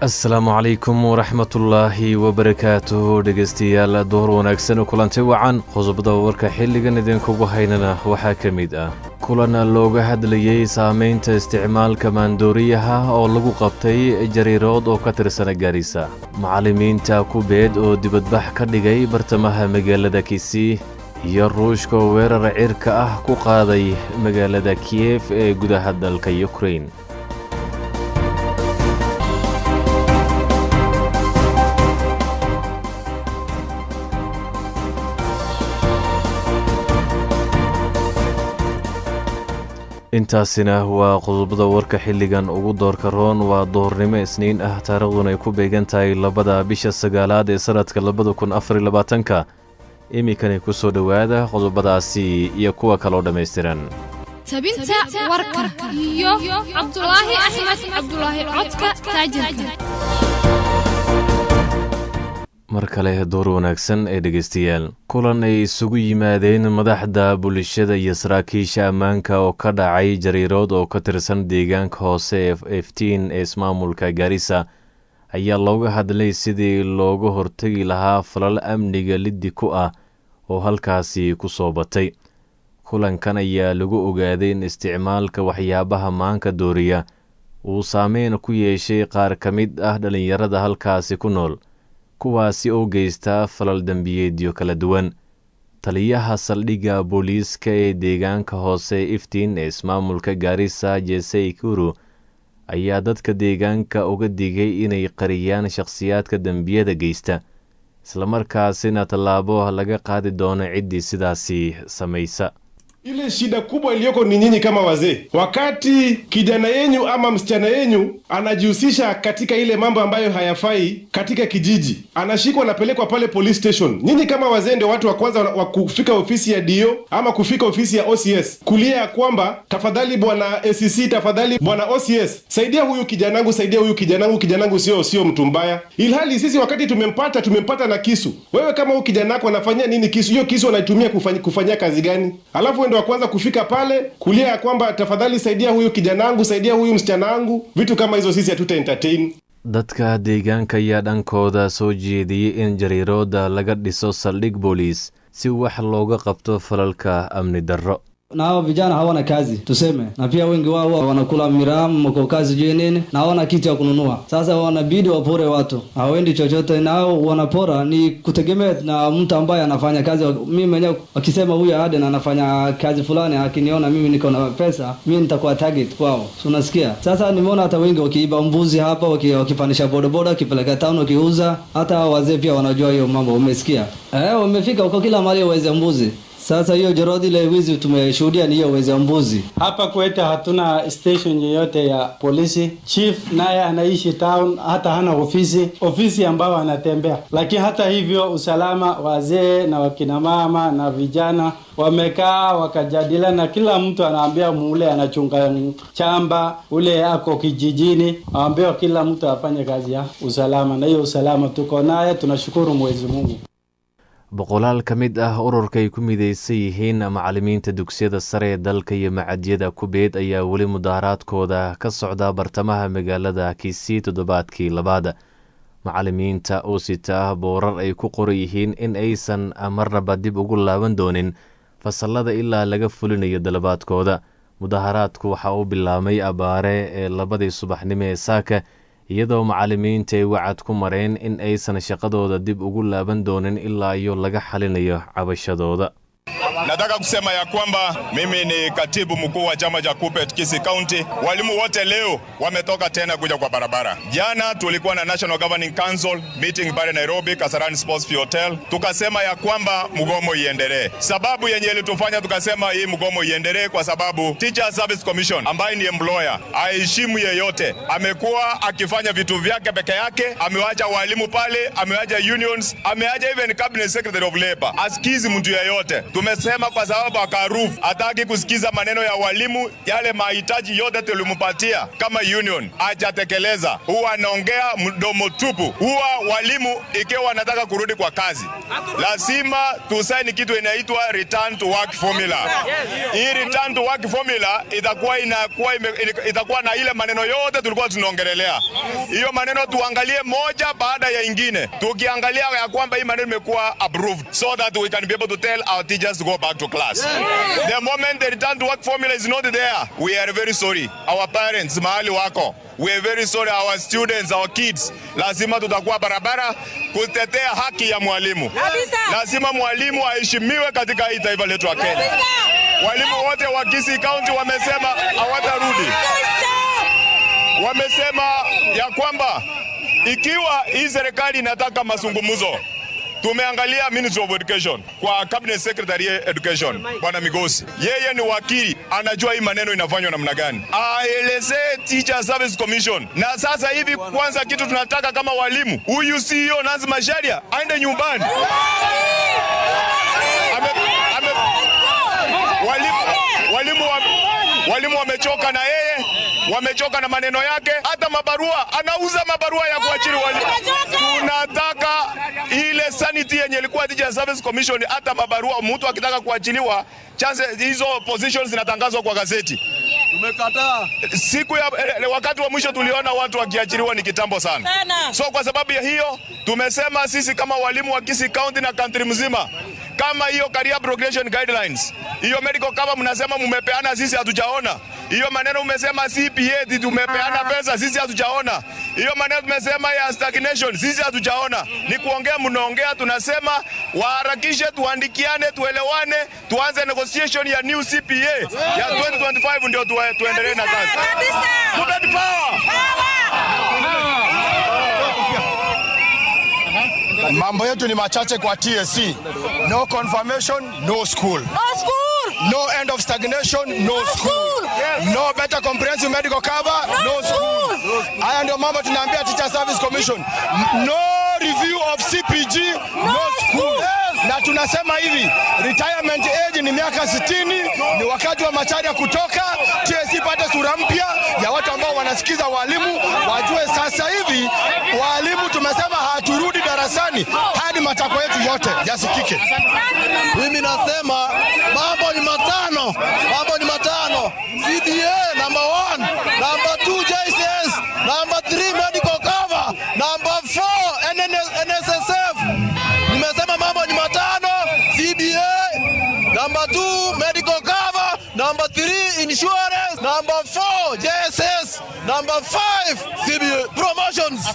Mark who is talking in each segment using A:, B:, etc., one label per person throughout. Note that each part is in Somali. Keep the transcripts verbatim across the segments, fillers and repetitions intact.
A: السلام عليكم ورحمة الله وبركاته dhegeystayaal door wanaagsan oo kulantay wacan qodobada warka xilligan idinkugu haynana waxa kamid ah kulan looga hadlayay saameynta isticmaalka maandooriyaha oo lagu qabtay jariirood oo ka tirsan Garissa macallimiinta kubeed oo dibadbax ka dhigay bartamaha magaalada Kisii iyo Ruushka weerar cirka ah ku qaaday magaalada Kiev ee gudaha dalka Ukraine intaasina waa qodobada warka xilligan ugu doorka roon waa doornimo isniin ah taariikhduna ay ku beegan tahay labada bisha sagaalaad ee sanadka labada kun afar iyo labaatanka imikani ku soo dhawaada qodobadaasi iyo kuwa kale oo dhameystiran
B: tabinta warka iyo Cabdullaahi Axmed Cabdullaahi Codka Taajirka
A: markale door wanaagsan ee dhageystayaal kulan ay isugu yimaadeen madaxda bulshada iyo saraakiisha ammaanka oo ka dhacay jariirood oo ka tirsan deegaanka hoose ee iftiin ee ismaamulka Garissa ayaa looga hadlay sidii looga hortagi lahaa falal amniga liddi ku ah oo halkaasi ku soo batay kulankan ayaa lagu ogaaday in isticmaalka waxyaabaha maanka dooriya uu saameyn ku yeeshay qaar ka mid ah dhalinyarada halkaasi ku nool kuwaasi oo geysta falal dambiyeedyo kala duwan taliyaha saldhigga booliiska ee deegaanka hoose iftiin ee ismaamulka Garissa Jesse Ikuru ayaa dadka deegaanka uga digay inay qariyaan shakhsiyaadka dambiyada geysta isla markaasina tallaabo laga qaadi doono ciddii sidaasi samaysa
C: Ile shida kubwa iliyoko ni nyinyi kama wazee. Wakati kijana yenu ama msichana yenu anajihusisha katika ile mambo ambayo hayafai katika kijiji, anashikwa anapelekwa pale police station. Nyinyi kama wazee ndio watu wa kwanza wa kufika ofisi ya D O ama kufika ofisi ya O C S. Kulia ya kwamba tafadhali bwana A C C, tafadhali bwana O C S, saidia huyu kijanangu, saidia huyu kijanangu, kijanangu sio sio mtu mbaya. Ilhali sisi wakati tumempata tumempata na kisu. Wewe kama huyu kijanako anafanyia nini kisu? Hiyo kisu anaitumia kufanya kufanyia kazi gani? Alafu ndio kwanza kufika pale kulia ya kwamba tafadhali saidia huyu kijanangu, saidia huyu msichanaangu, vitu kama hizo sisi hatuta entertain.
A: dadka deegaanka ayaa dhankooda soo jeediyay in jariirooda laga dhiso saldhig booliis si wax looga qabto falalka amni darro
D: na hao vijana hawana kazi tuseme, na pia wengi wao wanakula miramu mko kazi je nini na hawana kitu ya kununua. Sasa wanabidi wapore watu, hawaendi chochote, nao wanapora ni kutegemea na mtu ambaye anafanya kazi. Mimi mwenyewe wakisema huyu Aden anafanya kazi fulani, akiniona mimi niko na pesa, mimi nitakuwa target kwao, unasikia. Sasa nimeona hata wengi wakiiba mbuzi hapa, wakifanisha bodaboda wakipeleka town wakiuza. Hata wazee pia wanajua hiyo mambo, umesikia eh, wamefika huko kila mahali waweze mbuzi. Sasa hiyo jorodi ile wizi tumeshuhudia ni hiyo wezi ya mbuzi.
E: Hapa kwetu hatuna station yoyote ya polisi. Chief naye anaishi town, hata hana ofisi, ofisi ambao anatembea. Lakini hata hivyo usalama, wazee na wakina mama na vijana wamekaa wakajadiliana, kila mtu anaambia mule anachunga chamba, ule ako kijijini, anaambia kila mtu afanye kazi ya usalama, na hiyo usalama tuko naye, tunashukuru Mwenyezi Mungu.
A: boqolaal ka mid ah ururka ay ku midaysan yihiin macallimiinta dugsiyada sare ee dalka iyo macadyada kubeed ayaa weli mudaharaadkooda ka socda bartamaha magaalada Kisii toddobaadkii labaad macallimiinta oo sita boorar ay ku qoran yihiin in aysan marnaba dib ugu laaban doonin fasalada ilaa laga fulinayo dalabaadkooda mudaharaadku waxa uu bilaabmay abaare ee labadii subaxnimo ee saaka iyadoo macallimiinta ay wacad ku mareen in aysan shaqadooda dib ugu laaban doonin ilaa iyo laga xalinayo cabashadooda.
F: Nataka kusema ya kwamba mimi ni katibu mkuu wa chama cha Kuppet Kisii County. Walimu wote leo wametoka tena kuja kwa barabara. Jana tulikuwa na National Governing Council meeting pale Nairobi Kasarani Sports Free Hotel. Tukasema ya kwamba mgomo iendelee. Sababu yenye ilitufanya tukasema hii mgomo iendelee kwa sababu Teacher Service Commission ambaye ni employer aheshimu yeyote. Amekuwa akifanya vitu vyake peke yake, amewacha walimu pale, amewacha unions, amewacha even cabinet secretary of labor. Asikizi mtu yeyote. Tume anasema kwa sababu akarufu hataki kusikiza maneno ya walimu, yale mahitaji yote tulimpatia kama union hajatekeleza. Huwa anaongea mdomo tupu. Huwa walimu ikiwa wanataka kurudi kwa kazi lazima tusaini kitu inaitwa return to work formula. Hii return to work formula itakuwa inakuwa itakuwa na ile maneno yote tulikuwa tunaongelelea. Hiyo maneno tuangalie moja baada ya ingine. Tukiangalia ya kwamba hii maneno imekuwa approved so that we can be able to tell our teachers to go back to class. The moment the return to work formula is not there, we are very sorry. Our parents mahali wako, we are very sorry. Our students, our kids, lazima tutakuwa barabara kutetea haki ya mwalimu. Lazima mwalimu aheshimiwe katika hii taifa letu la Kenya. Walimu wote wa Kisii County wamesema hawatarudi. Wamesema ya kwamba ikiwa hii serikali inataka mazungumzo, tumeangalia Ministry of Education kwa Cabinet Secretary Education Bwana Migosi, yeye ni wakili, anajua hii maneno inafanywa namna gani. Aelezee Teacher Service Commission. Na sasa hivi kwanza kitu tunataka kama walimu, huyu C E O Nancy Macharia aende nyumbani. Ame, ame, walimu walimu wa, walimu wamechoka na yeye, wamechoka na maneno yake. Hata mabarua, anauza mabarua ya kuachiri walimu. Tunataka ile sanity yenye ilikuwa Teacher Service Commission, hata mabarua mtu akitaka kuachiliwa, chance hizo positions zinatangazwa kwa gazeti. Tumekataa. Siku ya wakati wa mwisho tuliona watu wakiachiliwa ni kitambo sana. So kwa sababu ya hiyo tumesema sisi kama walimu wa Kisii County na country mzima, kama hiyo career progression guidelines, hiyo medical cover mnasema mmepeana, sisi hatujaona. Hiyo maneno umesema C P A tumepeana pesa, sisi hatujaona. Hiyo maneno tumesema ya stagnation, sisi hatujaona. Ni kuongea mnaongea, tunasema waharakishe, tuandikiane, tuelewane, tuanze negotiation ya new C P A ya twenty twenty-five ndio tuendelee na kazi. Student power.
G: Mambo yetu ni machache kwa T S C. No confirmation, no school.
H: No school.
G: No end of stagnation, no, no school. school. Yes. No better comprehensive medical cover, no, no school. Haya ndio mambo tunaambia Teacher Service Commission. No review of C P G, no, no school. Yes. Na tunasema hivi, retirement age ni miaka sitini, ni wakati wa Macharia kutoka. T S C pate sura mpya ya watu ambao wanasikiza walimu, wajue sasa hivi walimu tumesema haturudi darasani hadi matakwa yetu yote yasikike.
I: Mimi nasema mambo ni matano, mambo ni matano. C D A number one, number two J C S, number three medical cover, number four N S S F. Nimesema mambo ni matano. C D A number two medical cover, number three insurance, number four J S S, number five C B A promotions.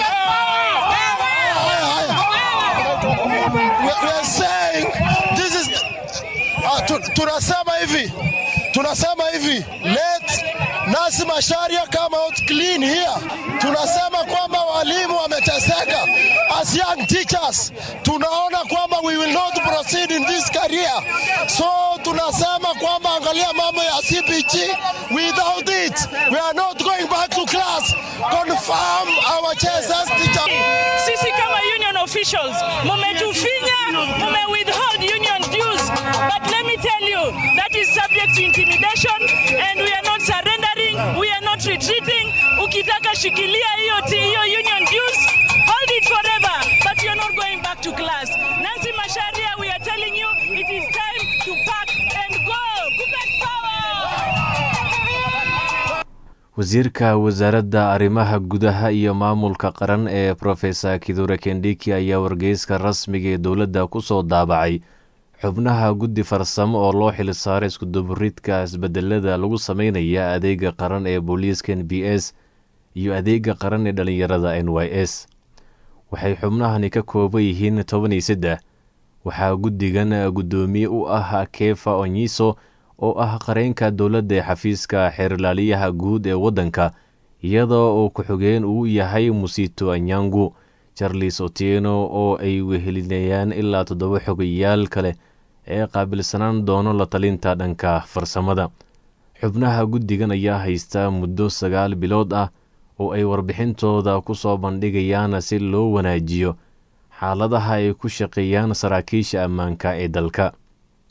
G: We are saying this is uh, tunasema hivi tunasema hivi let Nancy Macharia come out clean here. Tunasema kwamba walimu wameteseka as young teachers. Tunaona kwamba we will not proceed in this career. So tunasema kwamba angalia mambo ya C P G, without it we are not going back to class. Confirm our chairs teacher.
J: Sisi kama union officials mumetufinya, mume withhold union dues, but let me tell you that is subject to intimidation and we are not surrendering, we are not retreating. Ukitaka shikilia hiyo hiyo union dues, hold it forever, but you are not going back to class. Nancy Macharia, we are telling you it is time to pack and go. Kuppet power.
A: wasiirka wasaaradda arrimaha gudaha iyo maamulka qaran ee Professor Kithure Kindiki ayaa wargeyska rasmiga ee dowladda ku soo daabacay xubnaha guddi farsamo oo loo xil saaray isku duburidka isbedelada lagu sameynaya adeega qaran ee booliiska N B S iyo adeega qaran ee dhalinyarada N Y S. waxay xubnahani ka kooban yihiin toban iyo saddex. waxaa guddigan gudoomiye u ah Kefa Onyiso oo ah qareenka dowladda ee xafiiska xeerlaaliyaha guud ee waddanka, iyadoo uu ku xigeen uu yahay Musito Anyangu, Charles Otieno oo ay wehelinayaan ilaa toddoba xogayaal kale ee qaabilsanaan doono la talinta dhanka farsamada. xubnaha guddigan ayaa haysta muddo sagaal bilood ah oo ay warbixintooda ku soo bandhigayaan si loo wanaajiyo xaaladaha ay ku shaqeeyaan saraakiisha ammaanka ee dalka.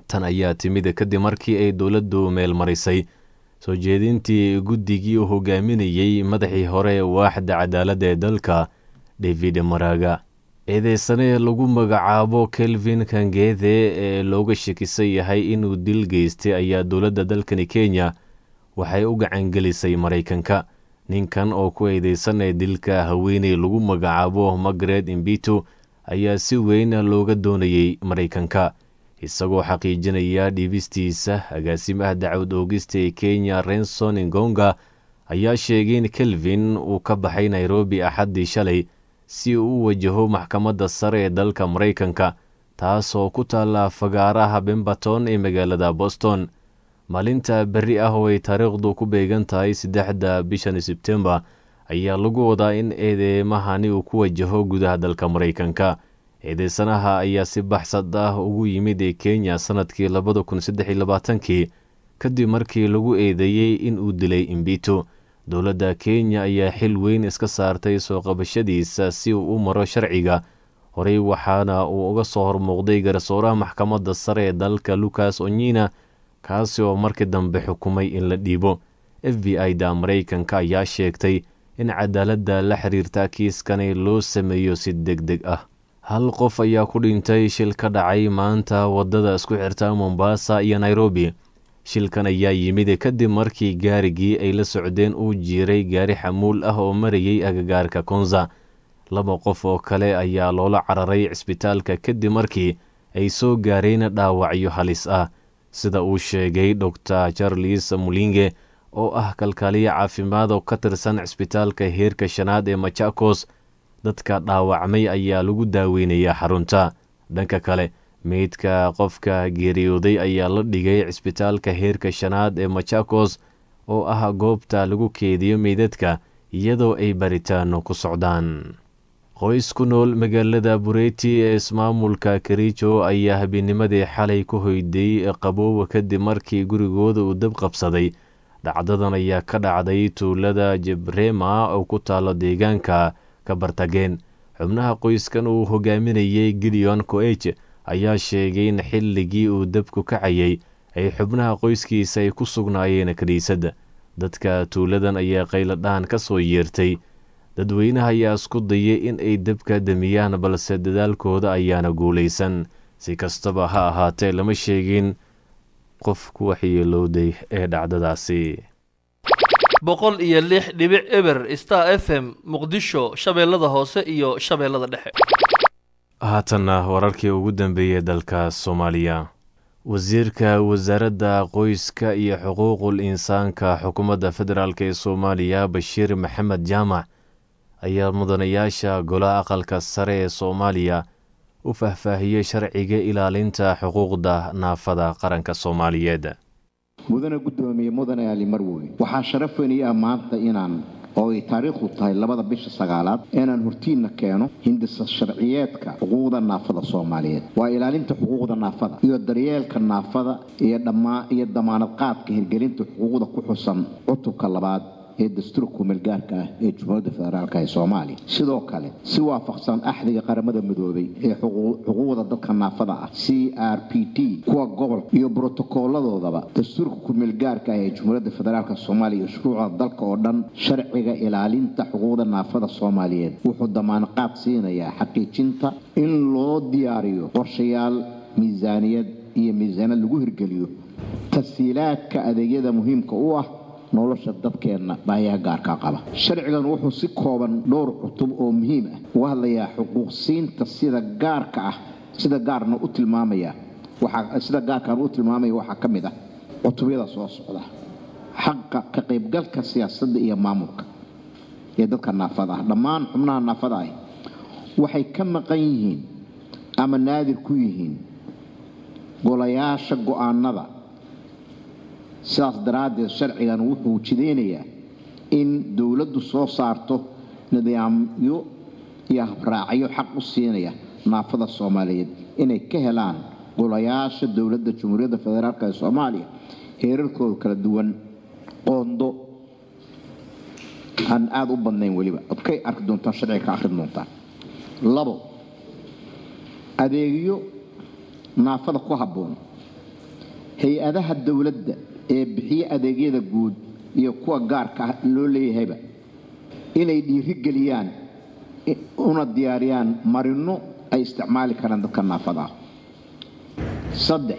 A: tan ayaa timid kadib markii ay dowladdu meel marisay soo jeedintii guddigii uu hogaaminayey madaxii hore waaxda cadaaladda ee dalka David Maraga. eedeysane lagu magacaabo Kelvin Kang'ethe ee looga shakisan yahay inuu dil geystay ayaa dowladda dalkani Kenya waxay u gacan gelisay Mareykanka. ninkan oo ku eedeysanay dilka haweeney lagu magacaabo Margaret Imbitu ayaa si weyn looga doonayay Mareykanka, isagoo xaqiijinaya dhibistiisa. agaasimaha dacwad oogista ee Kenya Renson Ngonga ayaa sheegay in Kelvin uu ka baxay Nairobi axaddii shalay si uu u wajaho maxkamadda sare ee dalka Mareykanka, taasoo ku taalla fagaaraha Pemberton ee magaalada Boston. maalinta berri ah oo ay taariikhdu ku beegan tahay saddexda bishan Sebtembar ayaa lagu wadaa in eedeymahani uu ku wajaho gudaha dalka Mareykanka. eedeysanaha ayaa si baxsad ah ugu yimid ee Kenya sanadkii labada kun saddex iyo labaatankii kadib markii lagu eedeeyey in uu dilay Imbitu. dowladda Kenya ayaa xil weyn iska saartay soo qabashadiisa si uu u maro sharciga. horey waxaana uu uga soo hormuuqday garsooraha maxkamadda sare ee dalka Lucas Onyina, kaasi oo markii dambe xukumay in la dhiibo. F B I-da Mareykanka ayaa sheegtay in cadaaladda la xiriirta kiiskani loo sameeyo si degdeg ah. hal qof ayaa ku dhintay shil ka dhacay maanta wadada isku xirta Mombasa iyo Nairobi. shilkan ayaa yimid kadib markii gaarigii ay la socdeen uu jiiray gaari xamuul ah oo marayay agagaarka Konza. laba qof oo kale ayaa loola cararay cisbitaalka kadib markii ay soo gaareen dhaawacyo halis ah, sida uu sheegay Doctor Charles Mulinge oo ah kalkaaliye caafimaad oo ka tirsan cisbitaalka heerka shanaad ee Machakos. dadka dhaawacmay ayaa lagu daaweynayaa xarunta. dhanka kale, meydka qofka geeriyooday ayaa la dhigay cisbitaalka heerka shanaad ee Machakos oo ah goobta lagu keediyo meydadka iyadoo ay baritaano ku socdaan. qoys ku nool magaalada Bureti ee ismaamulka Kericho ayaa habeennimadii xalay ku hoyday qaboow kadib markii gurigooda uu dab qabsaday. dhacdadan ayaa ka dhacday tuulada Jebrema oo ku taalo deegaanka Kabartageen. xubnaha qoyskan uu hogaaminayay Gideon Koech ayaa sheegay in xilligii uu dabku kacayay ay xubnaha qoyskiisa ay ku sugnaayeen kaniisadda. dadka tuuladan ayaa qayladhaan ka soo yeertay. dadweynaha ayaa isku dayay in ay dabka damiyaan, balse dadaalkooda ayaana guulaysan. si kastaba ha ahaatee, lama sheegin qof ku waxyeelowday ee dhacdadaasi.
H: boqol iyo lix dhibic eber Star F M Muqdisho, shabeellada hoose iyo shabeellada dhexe.
A: haatanna wararkii ugu dambeeyay dalka Soomaaliya. wasiirka wasaaradda qoyska iyo xuquuqul insaanka xukuumadda federaalk ee Soomaaliya Bashiir Maxamed Jaamac ayaa mudanayaasha golaha aqalka sare ee Soomaaliya u faahfaahiyey sharciga ilaalinta xuquuqda naafada qaranka Soomaaliyeed.
K: mudane gudoomiye mudane Ali Marwoy, waxaa sharaf weyn ii ah maanta inaan oo ay taariikhdu tahay labada bisha sagaalaad inaan hortiina keeno hindisa sharciyeedka xuquuqda naafada Soomaaliyeed. waa ilaalinta xuquuqda naafada iyo daryeelka naafada iyo dhammaan iyo damaanad qaadka hirgelinta xuquuqda ku xusan cutubka labaad ee dastuurka kumeelgaarka ah ee Jamhuuriyadda Federaalka ee Soomaaliya. sidoo kale si waafaqsan axdiga qaramada midoobay ee xuquuqda dadka naafada ah C R P T kuwa gobol iyo brotokooladoodaba dastuurka kumeelgaarka ah ee Jamhuuriyadda Federaalka Soomaaliya iyo shuruucda dalka oo dhan, sharciga ilaalinta xuquuqda naafada Soomaaliyeed wuxuu damaanad qaad siinayaa xaqiijinta in loo diyaariyo qorshayaal miisaaniyad iyo miisaanad lagu hirgeliyo tasiilaadka adeegyada muhiimka u ah nolosha dadkeena baahiyaha gaarka qaba. sharcigan wuxuu si kooban dhowr cutub oo muhiim ah uga hadlayaa xuquuqsiinta sida gaarka ah sida gaarna u tilmaamaya waxa sida gaarka u tilmaamaya waxa kamid ah cutubyada soo socda: xaqqa ka qaybgalka siyaasadda iyo maamulka ee dadka naafada ah. dhammaan xubnaha naafada ah waxay ka maqan yihiin ama naadir ku yihiin golayaasha go'aanada. sidaas daraaddeed sharcigan wuxuu jideynayaa in dowladdu soo saarto nidaamyo iyo habraacyo xaq u siinaya naafada Soomaaliyeed inay ka helaan golayaasha dowladda Jamhuuriyadda Federaalka ee Soomaaliya heerarkooda kala duwan qondo aan aad u badnayn waliba. adkay arki doontaan sharciga ka akhrin doontaan. labo, adeegyo naafada ku habboon hay-adaha dowladda ee bixiya adeegyada guud iyo kuwa gaarka loo leeyahayba inay dhiirigeliyaan una diyaariyaan marino ay isticmaali karaan dadka naafada. saddex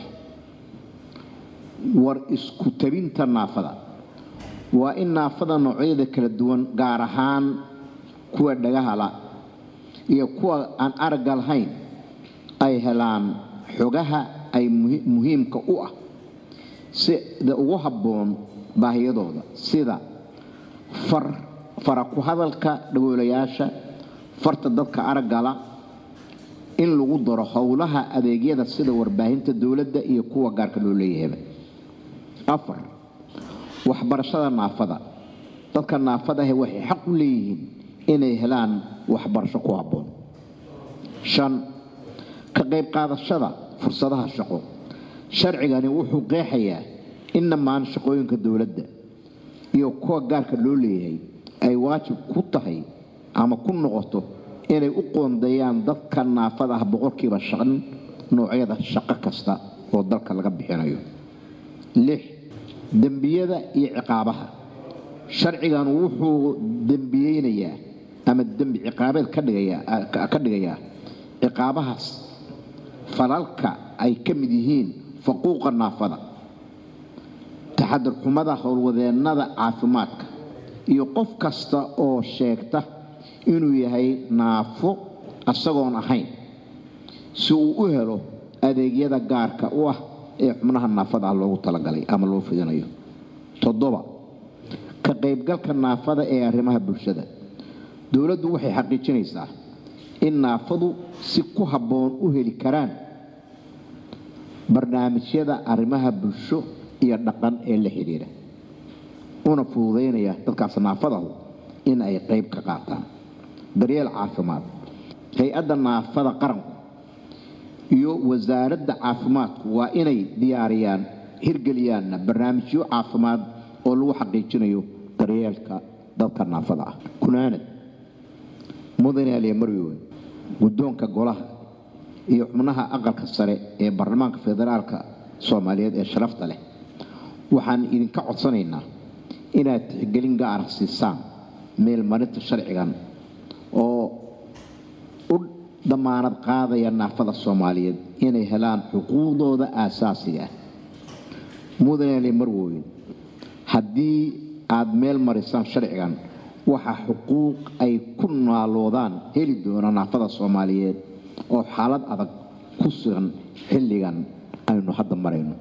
K: war isku tabinta naafada waa in naafada noocyada kala duwan gaar ahaan kuwa dhagaha la iyo kuwa aan aragga lahayn ay helaan xogaha ay muhiimka u ah sida ugu habboon baahiyadooda, sida far fara ku hadalka dhagoolayaasha, farta dadka aragga la, in lagu daro howlaha adeegyada sida warbaahinta dowladda iyo kuwa gaarka loo leeyahay. afar waxbarashada naafada dadka naafada ah waxay xaq u leeyihiin inay helaan waxbarasho ku habboon. shan ka qayb qaadashada fursadaha shaqo sharcigani wuxuu qeexayaa in dhammaan shaqooyinka dowladda iyo kuwa gaarka loo leeyahay ay waajib ku tahay ama ku noqoto inay u qoondeeyaan dadka naafada ah boqolkiiba shan noocyada shaqo kasta oo dalka laga bixinayo. lix dambiyada iyo ciqaabaha sharcigan wuxuu dambiyeynayaa ama dambi ciqaabeed ka dhigayaa ka dhigayaa ciqaabahaas falalka ay ka mid yihiin faquuqa naafada, taxadir xumada howlwadeennada caafimaadka iyo qof kasta oo sheegta inuu yahay naafo asagoon ahayn si uu u helo adeegyada gaarka u ah ee xubnaha naafada ah loogu talagalay ama loo fidinayo. toddoba ka qaybgalka naafada ee arrimaha bulshada dowladdu waxay xaqiijinaysaa in naafadu si ku habboon u heli karaan barnaamijyada arrimaha bulsho iyo dhaqan ee la xiriira, una fududeynaya dadkaas naafadahu in ay qayb ka qaataan daryeel caafimaad. hay-adda naafada qaranku iyo wasaaradda caafimaadku waa inay diyaariyaan hirgeliyaan barnaamijyo caafimaad oo lagu xaqiijinayo daryeelka dadka naafada ah. kunaanad mudane aliya marweyn guddoonka golaha iyo xubnaha aqalka sare ee baarlamaanka federaalka Soomaaliyeed ee sharafta leh waxaan idinka codsanaynaa inaad tixgelin gaar ah siisaan meel marinta sharcigan oo u damaanad qaadaya naafada Soomaaliyeed inay helaan xuquuqdooda aasaasiga ah. mudane aliya marweyn haddii aad meel marisaan sharcigan waxa xuquuq ay ku naaloodaan heli doona naafada Soomaaliyeed oo xaalad adag ku sugan xilligan aynu hadda marayno.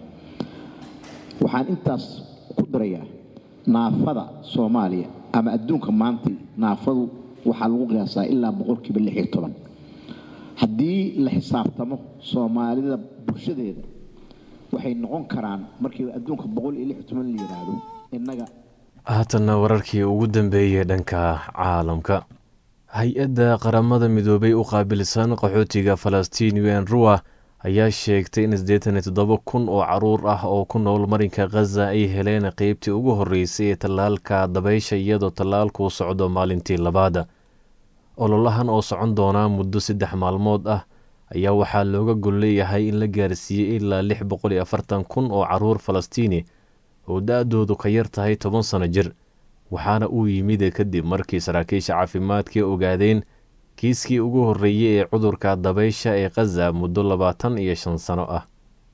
K: waxaan intaas ku darayaa naafada Soomaaliya ama adduunka maanta naafadu waxa lagu qiyaasaa ilaa boqolkiiba lix iyo toban. haddii la xisaabtamo Soomaalida bulshadeeda waxay noqon karaan markii adduunka boqol iyo lix iyo toban la yiraahdo innaga.
A: haatana wararkii ugu dambeeyay dhanka caalamka. hay-adda qaramada midoobay u qaabilsan qaxootiga Falastiin U N R W A ayaa sheegtay in siddeetan iyo toddoba kun oo caruur ah oo ku nool marinka Gaza ay heleen qaybtii ugu horeysay ee tallaalka dabaysha iyadoo tallaalku socdo maalintii labaad. ololahan oo socon doona muddo saddex maalmood ah ayaa waxaa looga gol leeyahay in la gaarsiiyey ilaa lix boqol iyo afartan kun oo caruur Falastiini oo da-doodu ka yar tahay toban sano jir, waxaana uu yimid kadib markii saraakiisha caafimaadka ogaadeen kiiskii ugu horeeyay ee cudurka dabaysha ee Gaza muddo labaatan iyo shan sano ah.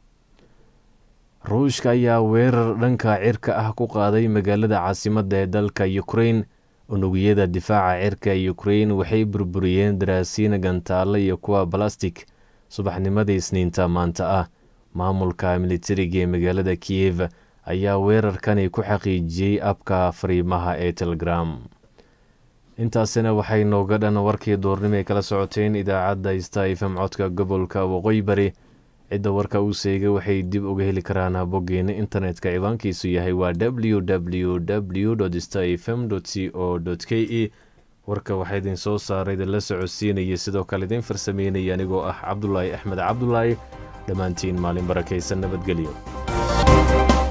A: ruushka ayaa weerar dhanka cirka ah ku qaaday magaalada caasimadda ee dalka Ukraine. unugyada difaaca cirka ee Ukraine waxay burburiyeen daraasiin gantaale iyo kuwa balastik subaxnimadii Isniinta maanta ah. maamulka militariga ee magaalada Kiev ayaa weerarkani ku xaqiijiyey abka fariimaha ee Telegram. intaasina waxay nooga dhan warkii doornimo ee kala socoteen idaacadda Star F M codka gobolka Waqooyi Bari. cidda warka uu seegay waxay dib uga heli karaan boggeena internetka ciwaankiisu yahay waa w w w dot star f m dot co dot k e. warka waxaa idin soo saaray la socodsiinaya sidoo kale idin farsameynaya anigoo ah Cabdulaahi Axmed Cabdulaahi. dhammaantiin maalin barakaysan, nabadgelyo.